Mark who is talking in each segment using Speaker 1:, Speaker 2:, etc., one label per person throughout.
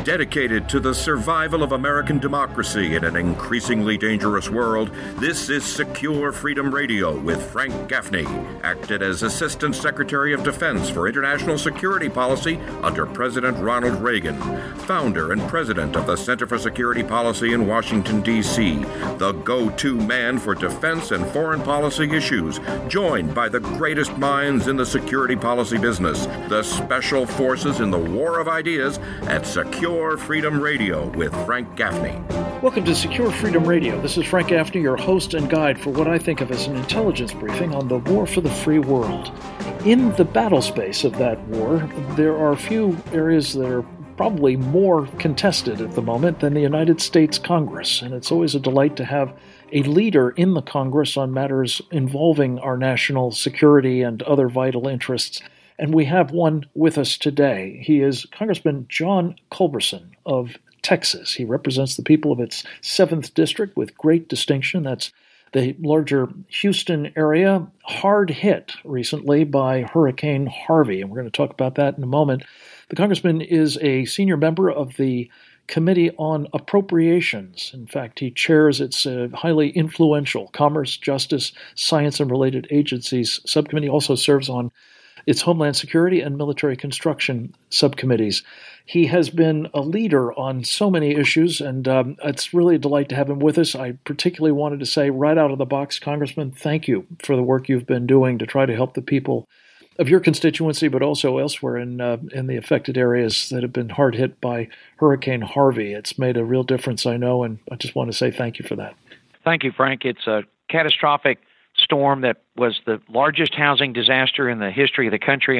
Speaker 1: Dedicated to the survival of American democracy in an increasingly dangerous world, this is Secure Freedom Radio with Frank Gaffney, acted as Assistant Secretary of Defense for International Security Policy under President Ronald Reagan, founder and president of the Center for Security Policy in Washington, D.C., the go-to man for defense and foreign policy issues, joined by the greatest minds in the security policy business, the special forces in the war of ideas at Secure Freedom Radio with Frank Gaffney.
Speaker 2: Welcome to Secure Freedom Radio. This is Frank Gaffney, your host and guide for what I think of as an intelligence briefing on the war for the free world. In the battle space of that war, there are a few areas that are probably more contested at the moment than the United States Congress, and it's always a delight to have a leader in the Congress on matters involving our national security and other vital interests. And we have one with us today. He is Congressman John Culberson of Texas. He represents the people of its 7th District with great distinction. That's the larger Houston area, hard hit recently by Hurricane Harvey, and we're going to talk about that in a moment. The congressman is a senior member of the Committee on Appropriations. In fact, he chairs its highly influential Commerce, Justice, Science, and Related Agencies subcommittee. Also serves on its Homeland Security and Military Construction subcommittees. He has been a leader on so many issues, and it's really a delight to have him with us. I particularly wanted to say right out of the box, Congressman, thank you for the work you've been doing to try to help the people of your constituency, but also elsewhere in the affected areas that have been hard hit by Hurricane Harvey. It's made a real difference, I know, and I just want to say thank you for that.
Speaker 3: Thank you, Frank. It's a catastrophic storm that was the largest housing disaster in the history of the country.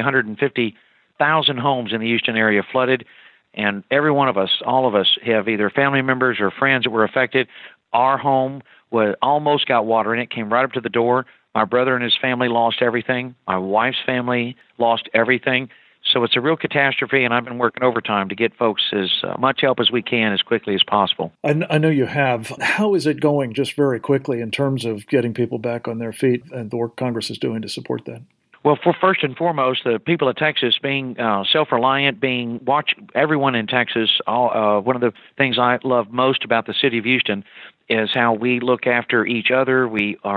Speaker 3: 150,000 homes in the Houston area flooded, and every one of us, all of us, have either family members or friends that were affected. Our home almost got water in it, came right up to the door. My brother and his family lost everything. My wife's family lost everything. So it's a real catastrophe, and I've been working overtime to get folks as much help as we can as quickly as possible.
Speaker 2: I know you have. How is it going, just very quickly, in terms of getting people back on their feet and the work Congress is doing to support that?
Speaker 3: Well, first and foremost, the people of Texas being self-reliant, everyone in Texas, one of the things I love most about the city of Houston is how we look after each other.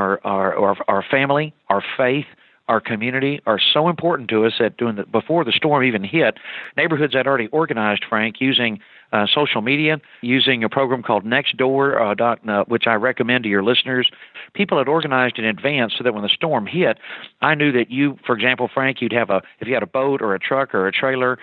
Speaker 3: Our family, our faith, our community are so important to us that before the storm even hit, neighborhoods had already organized, Frank, using social media, using a program called Nextdoor, which I recommend to your listeners. People had organized in advance so that when the storm hit, I knew that you, for example, Frank, if you had a boat or a truck or a trailer,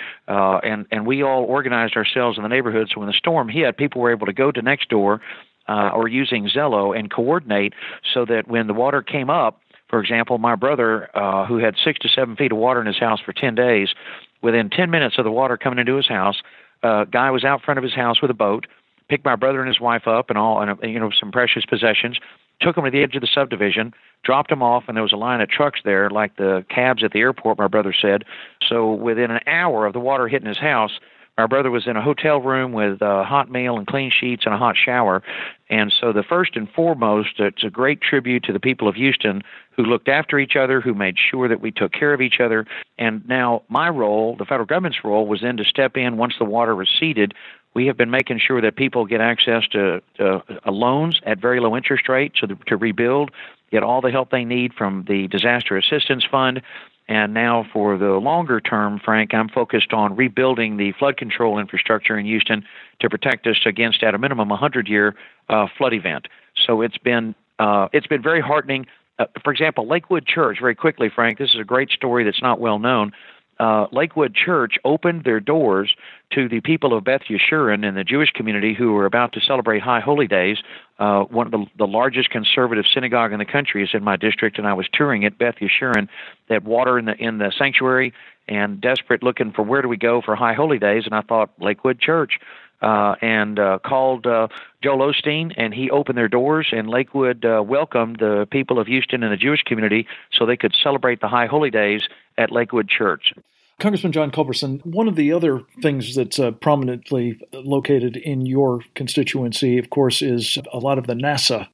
Speaker 3: and we all organized ourselves in the neighborhood. So when the storm hit, people were able to go to Nextdoor or using Zello and coordinate so that when the water came up, for example, my brother, who had 6 to 7 feet of water in his house for 10 days, within 10 minutes of the water coming into his house, a guy was out front of his house with a boat, picked my brother and his wife up and some precious possessions, took them to the edge of the subdivision, dropped them off, and there was a line of trucks there, like the cabs at the airport, my brother said. So within an hour of the water hitting his house, my brother was in a hotel room with a hot meal and clean sheets and a hot shower. And so the first and foremost, it's a great tribute to the people of Houston who looked after each other, who made sure that we took care of each other. And now my role, the federal government's role, was then to step in once the water receded. We have been making sure that people get access to loans at very low interest rates to rebuild, get all the help they need from the Disaster Assistance Fund. And now for the longer term, Frank, I'm focused on rebuilding the flood control infrastructure in Houston to protect us against, at a minimum, a 100-year flood event. So it's been very heartening. For example, Lakewood Church, very quickly, Frank, this is a great story that's not well known. Lakewood Church opened their doors to the people of Beth Yeshurun and the Jewish community who were about to celebrate High Holy Days. One of the largest conservative synagogue in the country is in my district, and I was touring at Beth Yeshurun. They had water in the sanctuary and desperate looking for where do we go for High Holy Days, and I thought Lakewood Church. And called Joel Osteen, and he opened their doors, and Lakewood welcomed the people of Houston and the Jewish community so they could celebrate the High Holy Days at Lakewood Church.
Speaker 2: Congressman John Culberson, one of the other things that's prominently located in your constituency, of course, is a lot of the NASA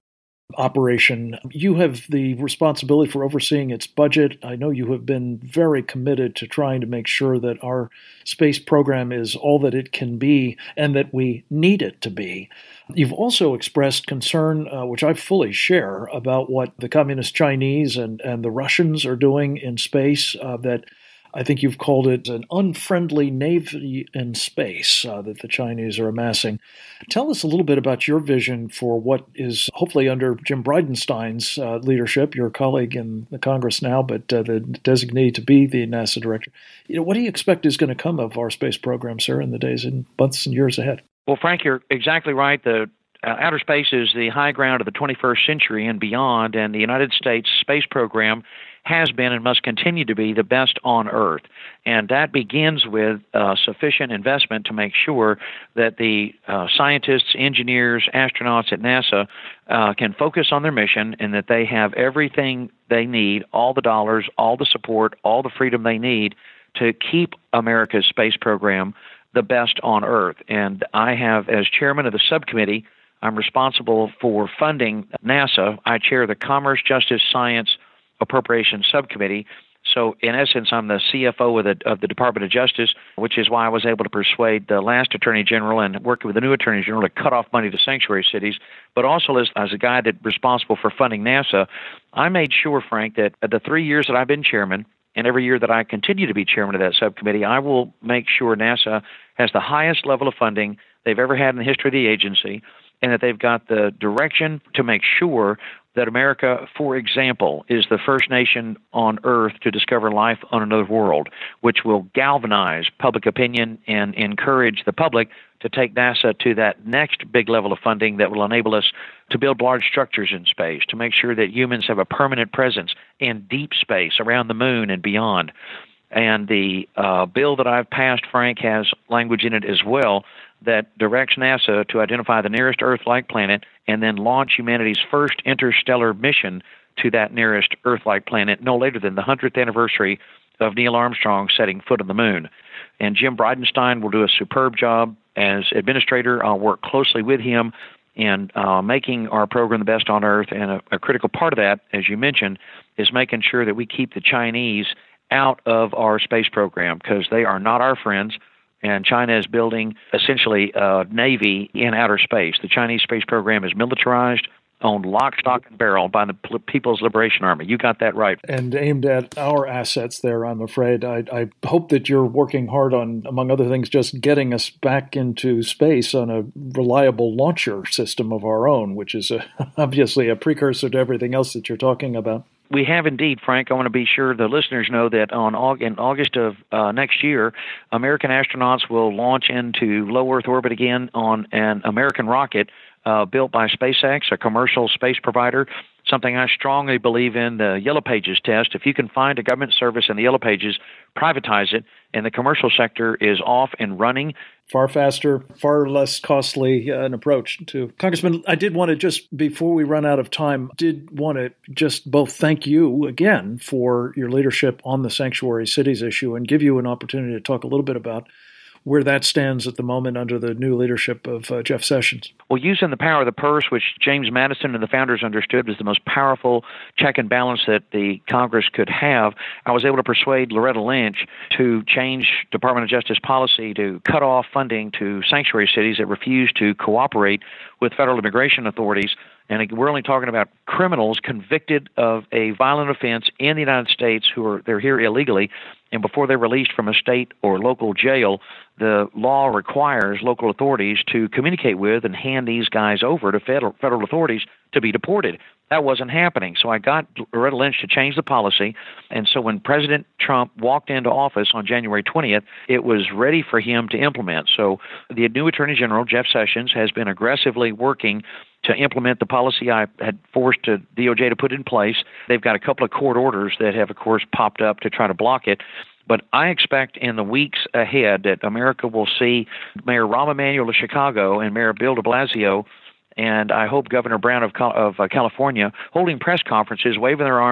Speaker 2: operation. You have the responsibility for overseeing its budget. I know you have been very committed to trying to make sure that our space program is all that it can be and that we need it to be. You've also expressed concern, which I fully share, about what the Communist Chinese and the Russians are doing in space, that I think you've called it an unfriendly navy in space that the Chinese are amassing. Tell us a little bit about your vision for what is hopefully under Jim Bridenstine's leadership, your colleague in the Congress now, but the designee to be the NASA director. What do you expect is going to come of our space program, sir, in the days and months and years ahead?
Speaker 3: Well, Frank, you're exactly right. The outer space is the high ground of the 21st century and beyond, and the United States space program has been and must continue to be the best on Earth. And that begins with sufficient investment to make sure that the scientists, engineers, astronauts at NASA can focus on their mission and that they have everything they need, all the dollars, all the support, all the freedom they need to keep America's space program the best on Earth. And I have, as chairman of the subcommittee, I'm responsible for funding NASA. I chair the Commerce, Justice, Science, Appropriations Subcommittee. So in essence, I'm the CFO of the Department of Justice, which is why I was able to persuade the last Attorney General and working with the new Attorney General to cut off money to sanctuary cities. But also as a guy that's responsible for funding NASA, I made sure, Frank, that the 3 years that I've been chairman, and every year that I continue to be chairman of that subcommittee, I will make sure NASA has the highest level of funding they've ever had in the history of the agency, and that they've got the direction to make sure that America, for example, is the first nation on Earth to discover life on another world, which will galvanize public opinion and encourage the public to take NASA to that next big level of funding that will enable us to build large structures in space, to make sure that humans have a permanent presence in deep space around the moon and beyond. And the bill that I've passed, Frank, has language in it as well that directs NASA to identify the nearest Earth-like planet and then launch humanity's first interstellar mission to that nearest Earth-like planet no later than the 100th anniversary of Neil Armstrong setting foot on the moon. And Jim Bridenstine will do a superb job as administrator. I'll work closely with him in making our program the best on Earth. And a critical part of that, as you mentioned, is making sure that we keep the Chinese out of our space program because they are not our friends. And China is building essentially a navy in outer space. The Chinese space program is militarized, owned lock, stock, and barrel by the People's Liberation Army. You got that right.
Speaker 2: And aimed at our assets there, I'm afraid. I hope that you're working hard on, among other things, just getting us back into space on a reliable launcher system of our own, which is obviously a precursor to everything else that you're talking about.
Speaker 3: We have indeed, Frank. I want to be sure the listeners know that in August of next year, American astronauts will launch into low Earth orbit again on an American rocket built by SpaceX, a commercial space provider, something I strongly believe in, the Yellow Pages test. If you can find a government service in the Yellow Pages, privatize it, and the commercial sector is off and running.
Speaker 2: Far faster, far less costly an approach to. Congressman, I did want to just, before we run out of time, did want to just both thank you again for your leadership on the sanctuary cities issue and give you an opportunity to talk a little bit about where that stands at the moment under the new leadership of Jeff Sessions.
Speaker 3: Well, using the power of the purse, which James Madison and the founders understood was the most powerful check and balance that the Congress could have, I was able to persuade Loretta Lynch to change Department of Justice policy to cut off funding to sanctuary cities that refuse to cooperate with federal immigration authorities. And we're only talking about criminals convicted of a violent offense in the United States they're here illegally, and before they're released from a state or local jail, the law requires local authorities to communicate with and hand these guys over to federal authorities to be deported. That wasn't happening. So I got Loretta Lynch to change the policy. And so when President Trump walked into office on January 20th, it was ready for him to implement. So the new Attorney General, Jeff Sessions, has been aggressively working to implement the policy I had forced DOJ to put in place. They've got a couple of court orders that have, of course, popped up to try to block it. But I expect in the weeks ahead that America will see Mayor Rahm Emanuel of Chicago and Mayor Bill de Blasio, and I hope Governor Brown of California, holding press conferences, waving their arms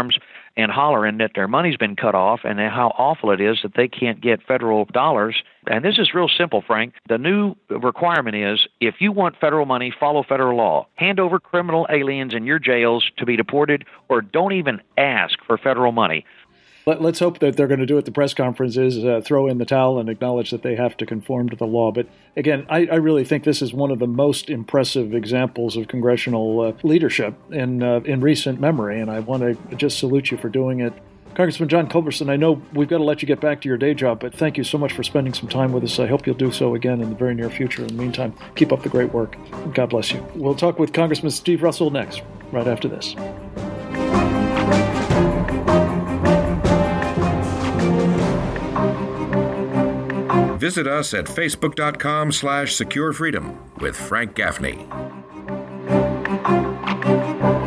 Speaker 3: and hollering that their money's been cut off and how awful it is that they can't get federal dollars. And this is real simple, Frank. The new requirement is if you want federal money, follow federal law. Hand over criminal aliens in your jails to be deported, or don't even ask for federal money.
Speaker 2: Let's hope that they're going to do at the press conferences, throw in the towel and acknowledge that they have to conform to the law. But again, I really think this is one of the most impressive examples of congressional leadership in recent memory, and I want to just salute you for doing it. Congressman John Culberson, I know we've got to let you get back to your day job, but thank you so much for spending some time with us. I hope you'll do so again in the very near future. In the meantime, keep up the great work. God bless you. We'll talk with Congressman Steve Russell next, right after this.
Speaker 1: Visit us at facebook.com/securefreedom with Frank Gaffney.